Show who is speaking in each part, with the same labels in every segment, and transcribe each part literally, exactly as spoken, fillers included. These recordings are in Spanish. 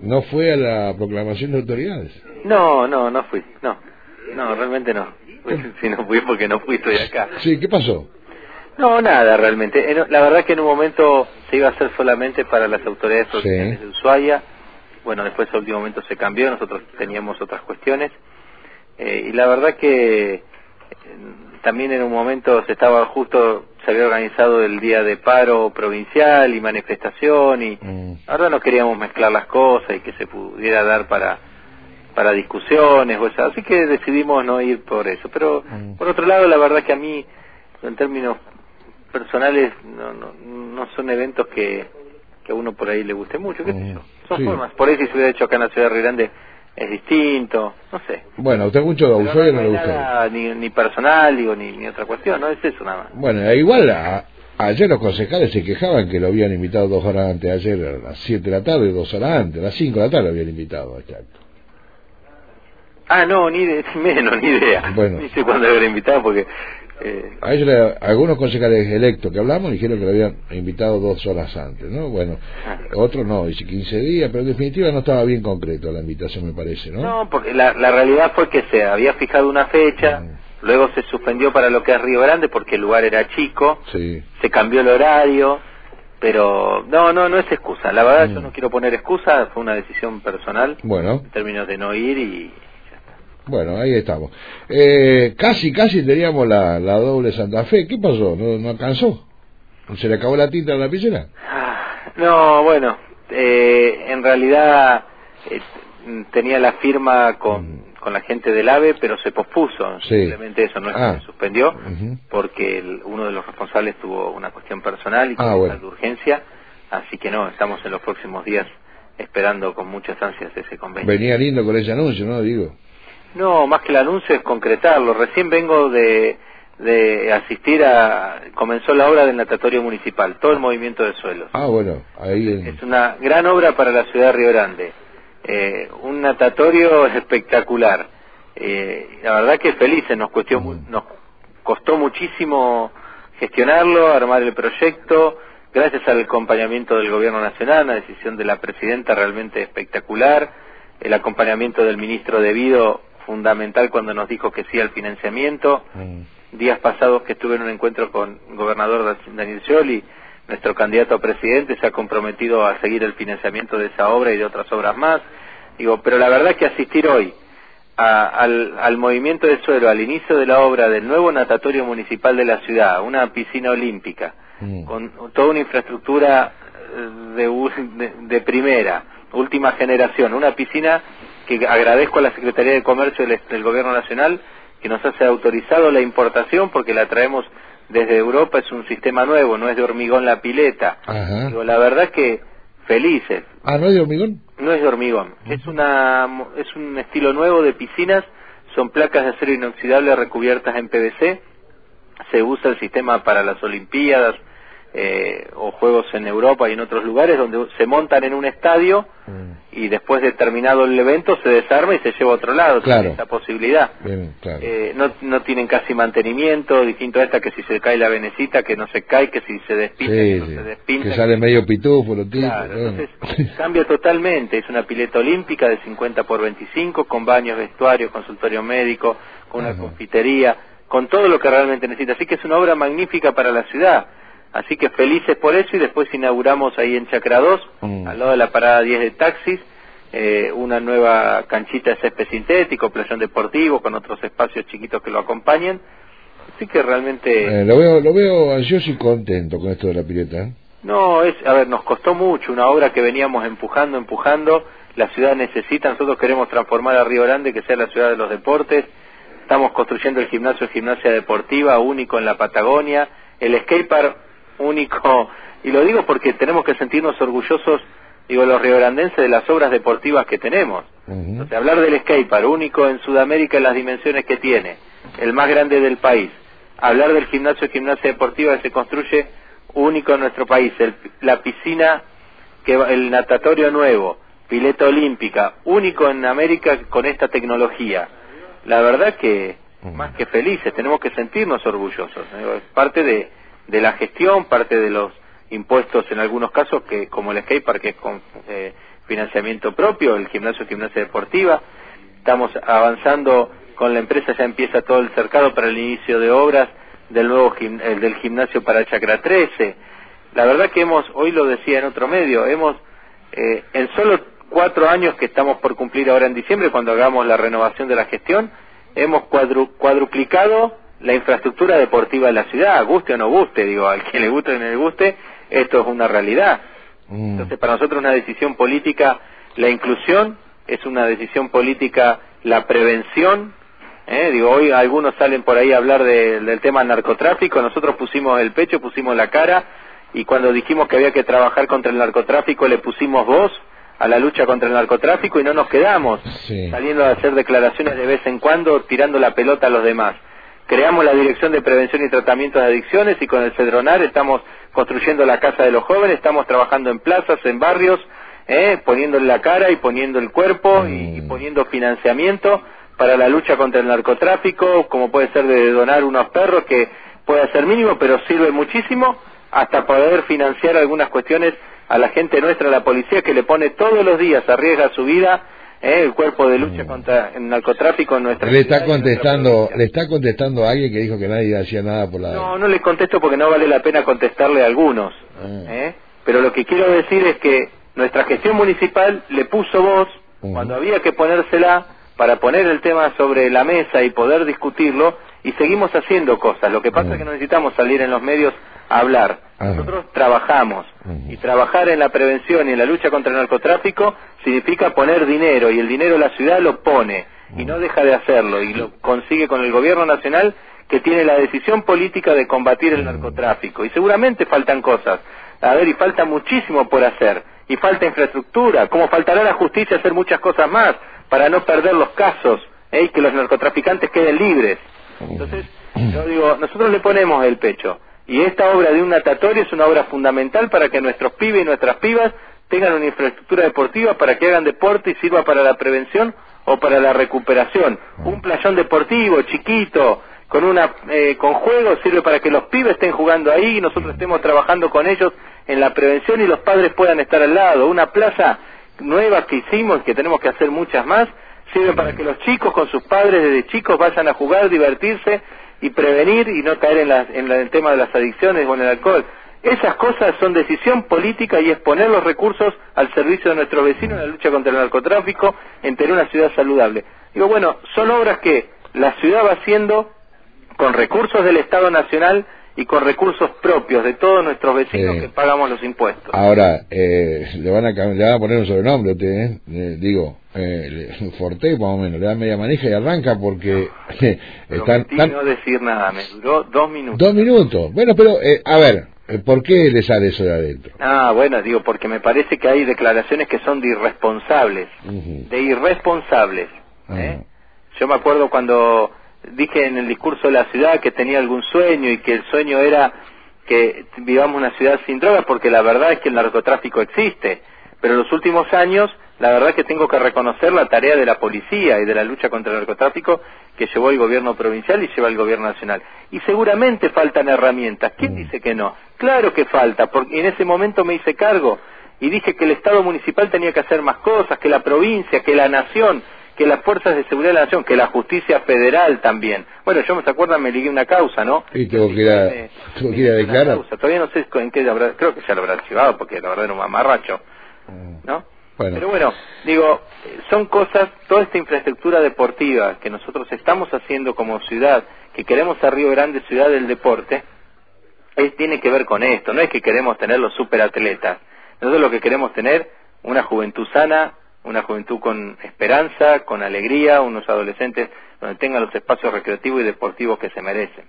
Speaker 1: ¿No fue a la proclamación de autoridades?
Speaker 2: No, no, no fui, no, no, realmente no. Si no fui porque no fui, estoy acá.
Speaker 1: Sí, ¿qué pasó?
Speaker 2: No, nada, realmente. La verdad que en un momento se iba a hacer solamente para las autoridades ordinarias
Speaker 1: Sí.
Speaker 2: de Ushuaia. Bueno, después al último momento se cambió, nosotros teníamos otras cuestiones. Eh, y la verdad que eh, también en un momento se estaba justo, se había organizado el día de paro provincial y manifestación y
Speaker 1: Mm.
Speaker 2: ahora no queríamos mezclar las cosas y que se pudiera dar para para discusiones o eso, así que decidimos no ir por eso. Pero
Speaker 1: Mm.
Speaker 2: por otro lado, la verdad que a mí, en términos personales, no, no, no son eventos que, que a uno por ahí le guste mucho, qué sé
Speaker 1: Mm.
Speaker 2: yo. Son
Speaker 1: Sí.
Speaker 2: formas, por ahí si se hubiera hecho acá en la ciudad de Río Grande es distinto, no sé.
Speaker 1: Bueno, a usted mucho de
Speaker 2: Pero
Speaker 1: Ushuaia
Speaker 2: no,
Speaker 1: no
Speaker 2: no
Speaker 1: le
Speaker 2: hay
Speaker 1: gusta.
Speaker 2: nada ni, ni personal, digo, ni, ni otra cuestión, no es eso nada más.
Speaker 1: Bueno, e igual a- ayer los concejales se quejaban que lo habían invitado dos horas antes, ayer a las siete de la tarde, dos horas antes, a las cinco de la tarde lo habían invitado a este acto.
Speaker 2: Ah, no, ni de, menos, ni idea.
Speaker 1: Bueno.
Speaker 2: Ni sé cuándo lo habían invitado porque... Eh,
Speaker 1: A ellos, le- algunos concejales electos que hablamos dijeron que lo habían invitado dos horas antes, ¿no? Bueno,
Speaker 2: ah.
Speaker 1: otros no, dice quince días, pero en definitiva no estaba bien concreto la invitación, me parece, ¿no?
Speaker 2: No, porque la, la realidad fue que se había fijado una fecha,
Speaker 1: Mm.
Speaker 2: luego se suspendió para lo que es Río Grande porque el lugar era chico,
Speaker 1: Sí.
Speaker 2: se cambió el horario, pero no, no, no es excusa. La verdad
Speaker 1: Mm.
Speaker 2: yo no quiero poner excusa, fue una decisión personal
Speaker 1: Bueno,
Speaker 2: en términos de no ir y...
Speaker 1: bueno, ahí estamos. Eh, casi, casi teníamos la, la doble Santa Fe. ¿Qué pasó? ¿No, no alcanzó? ¿Se le acabó la tinta en la lapicera?
Speaker 2: Ah, no, bueno, eh, en realidad eh, tenía la firma con,
Speaker 1: Mm.
Speaker 2: con la gente del AVE, pero se pospuso,
Speaker 1: Sí.
Speaker 2: simplemente eso, no es
Speaker 1: Ah.
Speaker 2: que se suspendió,
Speaker 1: Ujú.
Speaker 2: porque el- uno de los responsables tuvo una cuestión personal y
Speaker 1: Ah,
Speaker 2: con
Speaker 1: bueno.
Speaker 2: de urgencia, así que no, estamos en los próximos días esperando con muchas ansias ese convenio.
Speaker 1: Venía lindo con ese anuncio, ¿no? Digo.
Speaker 2: No, más que el anuncio es concretarlo. Recién vengo de, de asistir a... Comenzó la obra del natatorio municipal, todo el movimiento de suelos.
Speaker 1: Ah, bueno, ahí... En...
Speaker 2: Es una gran obra para la ciudad de Río Grande. Eh, un natatorio espectacular. Eh, la verdad que felices, nos, cuestió,
Speaker 1: Mm.
Speaker 2: nos costó muchísimo gestionarlo, armar el proyecto, gracias al acompañamiento del gobierno nacional, una decisión de la presidenta realmente espectacular, el acompañamiento del ministro debido, fundamental cuando nos dijo que sí al financiamiento.
Speaker 1: Mm.
Speaker 2: Días pasados que estuve en un encuentro con el gobernador Daniel Scioli, nuestro candidato a presidente se ha comprometido a seguir el financiamiento de esa obra y de otras obras más. Digo, pero la verdad que asistir hoy a, al, al movimiento de suelo, al inicio de la obra del nuevo natatorio municipal de la ciudad, una piscina olímpica,
Speaker 1: Mm.
Speaker 2: con toda una infraestructura de, de, de primera, última generación, una piscina que agradezco a la Secretaría de Comercio del, del Gobierno Nacional que nos hace autorizado la importación porque la traemos desde Europa, es un sistema nuevo, no es de hormigón la pileta.
Speaker 1: Ajá.
Speaker 2: Digo, la verdad que felices.
Speaker 1: Ah, ¿no es de hormigón?
Speaker 2: No es de hormigón,
Speaker 1: Uh-huh.
Speaker 2: es una es un estilo nuevo de piscinas, son placas de acero inoxidable recubiertas en P V C, se usa el sistema para las Olimpiadas eh, o Juegos en Europa y en otros lugares donde se montan en un estadio
Speaker 1: Mm.
Speaker 2: y después de terminado el evento se desarma y se lleva a otro lado,
Speaker 1: Claro.
Speaker 2: tiene esa posibilidad.
Speaker 1: Bien, claro.
Speaker 2: Eh, no, no tienen casi mantenimiento, distinto a esta que si se cae la venecita, que no se cae, que si se despinta, que
Speaker 1: Sí,
Speaker 2: no
Speaker 1: sí.
Speaker 2: se despinta.
Speaker 1: Que sale medio pitufo, lo tipo.
Speaker 2: Claro,
Speaker 1: bueno.
Speaker 2: entonces cambia totalmente, es una pileta olímpica de cincuenta por veinticinco, con baños, vestuarios, consultorio médico, con una
Speaker 1: Ajá.
Speaker 2: confitería, con todo lo que realmente necesita, así que es una obra magnífica para la ciudad, así que felices por eso y después inauguramos ahí en Chacra dos,
Speaker 1: Mm.
Speaker 2: al lado de la parada diez de taxis, eh, una nueva canchita de césped sintético, playón deportivo, con otros espacios chiquitos que lo acompañen, así que realmente...
Speaker 1: Eh, lo veo lo veo ansioso y contento con esto de la pileta, ¿eh?
Speaker 2: No, es, a ver, nos costó mucho, una obra que veníamos empujando, empujando, la ciudad necesita, nosotros queremos transformar a Río Grande, que sea la ciudad de los deportes, estamos construyendo el gimnasio gimnasia deportiva, único en la Patagonia, el skatepark único, y lo digo porque tenemos que sentirnos orgullosos, digo, los riograndenses de las obras deportivas que tenemos.
Speaker 1: Uh-huh.
Speaker 2: Entonces, hablar del skatepark único en Sudamérica en las dimensiones que tiene, el más grande del país, hablar del gimnasio gimnasia deportiva que se construye único en nuestro país, el, la piscina, que el natatorio nuevo, pileta olímpica, único en América con esta tecnología. La verdad que más que felices, tenemos que sentirnos orgullosos. ¿no? Es parte de, de la gestión, parte de los impuestos en algunos casos, que como el skatepark que es con, eh, financiamiento propio, el gimnasio Gimnasia Deportiva. Estamos avanzando con la empresa, ya empieza todo el cercado para el inicio de obras del nuevo gim, el del gimnasio para Chacra trece. La verdad que hemos, hoy lo decía en otro medio, hemos eh, en solo cuatro años que estamos por cumplir ahora en diciembre, cuando hagamos la renovación de la gestión, hemos cuadru, cuadruplicado la infraestructura deportiva de la ciudad, guste o no guste, digo, al que le guste o no le guste, esto es una realidad. Mm. Entonces, para nosotros es una decisión política la inclusión, es una decisión política la prevención, ¿eh? Digo, hoy algunos salen por ahí a hablar de, del tema del narcotráfico, nosotros pusimos el pecho, pusimos la cara, y cuando dijimos que había que trabajar contra el narcotráfico le pusimos voz a la lucha contra el narcotráfico y no nos quedamos sí. saliendo a hacer declaraciones de vez en cuando, tirando la pelota a los demás. Creamos la Dirección de Prevención y Tratamiento de Adicciones y con el Cedronar estamos construyendo la Casa de los Jóvenes, estamos trabajando en plazas, en barrios, eh, poniéndole la cara y poniendo el cuerpo y, y poniendo financiamiento para la lucha contra el narcotráfico, como puede ser de donar unos perros, que puede ser mínimo, pero sirve muchísimo, hasta poder financiar algunas cuestiones a la gente nuestra, a la policía, que le pone todos los días, arriesga su vida, eh, el cuerpo de lucha contra el narcotráfico en nuestra
Speaker 1: le está contestando le está contestando a alguien que dijo que nadie hacía nada por la...
Speaker 2: No, no le contesto porque no vale la pena contestarle a algunos, ah. ¿eh? Pero lo que quiero decir es que nuestra gestión municipal le puso voz uh-huh. cuando había que ponérsela para poner el tema sobre la mesa y poder discutirlo, y seguimos haciendo cosas. Lo que pasa uh-huh. es que no necesitamos salir en los medios a hablar. Uh-huh. Nosotros trabajamos, uh-huh. y trabajar en la prevención y en la lucha contra el narcotráfico significa poner dinero, y el dinero la ciudad lo pone, uh-huh. y no deja de hacerlo, y lo consigue con el gobierno nacional, que tiene la decisión política de combatir el narcotráfico. Y seguramente faltan cosas, a ver, y falta muchísimo por hacer, y falta infraestructura, como faltará la justicia hacer muchas cosas más, para no perder los casos, ¿eh? y que los narcotraficantes queden libres. Entonces, yo digo, nosotros le ponemos el pecho, y esta obra de un natatorio es una obra fundamental para que nuestros pibes y nuestras pibas tengan una infraestructura deportiva para que hagan deporte y sirva para la prevención o para la recuperación. Un playón deportivo chiquito, con una eh, con juegos, sirve para que los pibes estén jugando ahí y nosotros estemos trabajando con ellos en la prevención y los padres puedan estar al lado. Una plaza nueva que hicimos, que tenemos que hacer muchas más, sirve para que los chicos con sus padres desde chicos vayan a jugar, divertirse y prevenir y no caer en, la, en la, el tema de las adicciones o en el alcohol. Esas cosas son decisión política y es poner los recursos al servicio de nuestros vecinos en la lucha contra el narcotráfico, en tener una ciudad saludable. Digo, bueno, son obras que la ciudad va haciendo con recursos del Estado Nacional y con recursos propios de todos nuestros vecinos, sí. que pagamos los impuestos.
Speaker 1: Ahora, eh, le, van a, le van a poner un sobrenombre a usted, ¿eh? Eh, digo, eh, Forte, más o menos, le da media manija y arranca porque...
Speaker 2: Eh, están, están... no decir nada, me duró dos minutos.
Speaker 1: Dos minutos, bueno, pero, eh, a ver, ¿por qué le sale eso de adentro?
Speaker 2: Ah, bueno, digo, porque me parece que hay declaraciones que son de irresponsables, uh-huh. de irresponsables, ¿eh? Uh-huh. Yo me acuerdo cuando... dije en el discurso de la ciudad que tenía algún sueño y que el sueño era que vivamos una ciudad sin drogas, porque la verdad es que el narcotráfico existe, pero en los últimos años la verdad es que tengo que reconocer la tarea de la policía y de la lucha contra el narcotráfico que llevó el gobierno provincial y lleva el gobierno nacional. Y seguramente faltan herramientas. ¿Quién dice que no? Claro que falta, porque en ese momento me hice cargo y dije que el Estado municipal tenía que hacer más cosas, que la provincia, que la nación, que las fuerzas de seguridad de la nación, que la justicia federal también. Bueno, yo me acuerdan, me ligué una causa, ¿no?
Speaker 1: Y tengo que ir a, me, tengo que ir a declarar.
Speaker 2: Todavía no sé en qué habrá, creo que ya lo habrá archivado, porque la verdad era un mamarracho, ¿no? Bueno. Pero bueno, digo, son cosas, toda esta infraestructura deportiva que nosotros estamos haciendo como ciudad, que queremos a Río Grande ciudad del deporte, es, tiene que ver con esto. No es que queremos tener los superatletas, nosotros lo que queremos tener una juventud sana, una juventud con esperanza, con alegría, unos adolescentes donde tengan los espacios recreativos y deportivos que se merecen.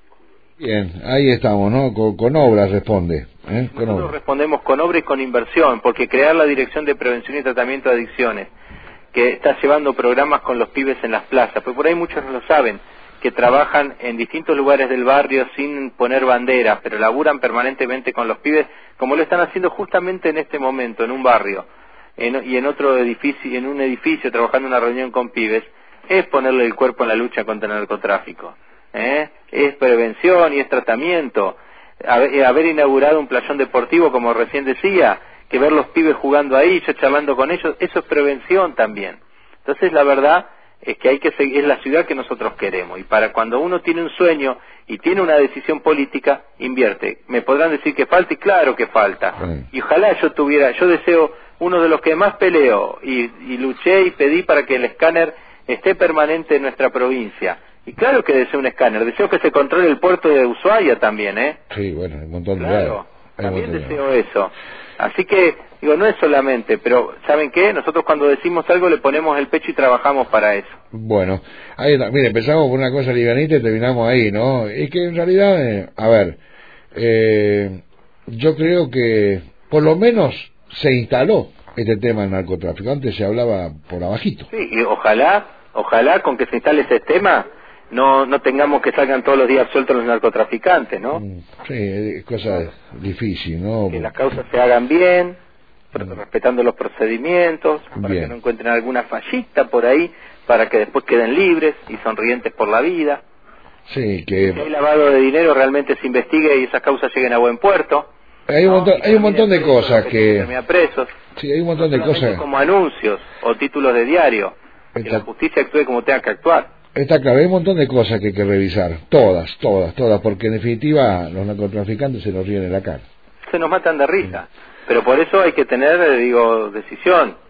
Speaker 1: Bien, ahí estamos, ¿no? Con, con obras responde. ¿eh? Con
Speaker 2: Nosotros
Speaker 1: obra.
Speaker 2: respondemos con obra y con inversión, porque crear la Dirección de Prevención y Tratamiento de Adicciones, que está llevando programas con los pibes en las plazas, pues por ahí muchos no lo saben, que trabajan en distintos lugares del barrio sin poner banderas, pero laburan permanentemente con los pibes, como lo están haciendo justamente en este momento, en un barrio. En, y en otro edificio, en un edificio trabajando en una reunión con pibes, es ponerle el cuerpo en la lucha contra el narcotráfico, ¿eh? Es prevención y es tratamiento. Haber, haber inaugurado un playón deportivo, como recién decía, que ver los pibes jugando ahí, yo charlando con ellos, eso es prevención también. Entonces la verdad es que hay que seguir, es la ciudad que nosotros queremos, y para cuando uno tiene un sueño y tiene una decisión política, invierte. Me podrán decir que falta, y claro que falta, y ojalá yo tuviera, yo deseo, uno de los que más peleo y, y luché y pedí para que el escáner esté permanente en nuestra provincia, y claro que deseo un escáner, deseo que se controle el puerto de Ushuaia también, ¿eh?
Speaker 1: Sí, bueno, hay un montón de
Speaker 2: Claro,
Speaker 1: hay
Speaker 2: también
Speaker 1: montón
Speaker 2: deseo
Speaker 1: de...
Speaker 2: eso. Así que, digo, no es solamente, pero ¿saben qué? Nosotros cuando decimos algo le ponemos el pecho y trabajamos para eso.
Speaker 1: Bueno, ahí está. Mire, empezamos por una cosa livianita y terminamos ahí, ¿no? Es que en realidad, eh, a ver, eh, yo creo que por lo menos se instaló este tema del narcotráfico. Antes se hablaba por abajito.
Speaker 2: Sí, y ojalá, ojalá con que se instale ese tema no no tengamos que salgan todos los días sueltos los narcotraficantes, ¿no?
Speaker 1: Sí, es cosa difícil, ¿no?
Speaker 2: Que las causas se hagan bien, respetando los procedimientos, para
Speaker 1: Bien.
Speaker 2: que no encuentren alguna fallita por ahí, para que después queden libres y sonrientes por la vida.
Speaker 1: Sí, que...
Speaker 2: Si hay lavado de dinero, realmente se investigue y esas causas lleguen a buen puerto.
Speaker 1: Hay un
Speaker 2: ¿no?
Speaker 1: montón, hay un montón de
Speaker 2: presos,
Speaker 1: cosas que...
Speaker 2: termina presos.
Speaker 1: Sí, hay un montón de
Speaker 2: No solamente
Speaker 1: cosas...
Speaker 2: como anuncios o títulos de diario. Que
Speaker 1: Está-
Speaker 2: la justicia actúe como tenga que actuar.
Speaker 1: Está claro, hay un montón de cosas que hay que revisar. Todas, todas, todas, porque en definitiva los narcotraficantes se nos ríen en la cara.
Speaker 2: Se nos matan de risa. Pero por eso hay que tener, eh, digo, decisión.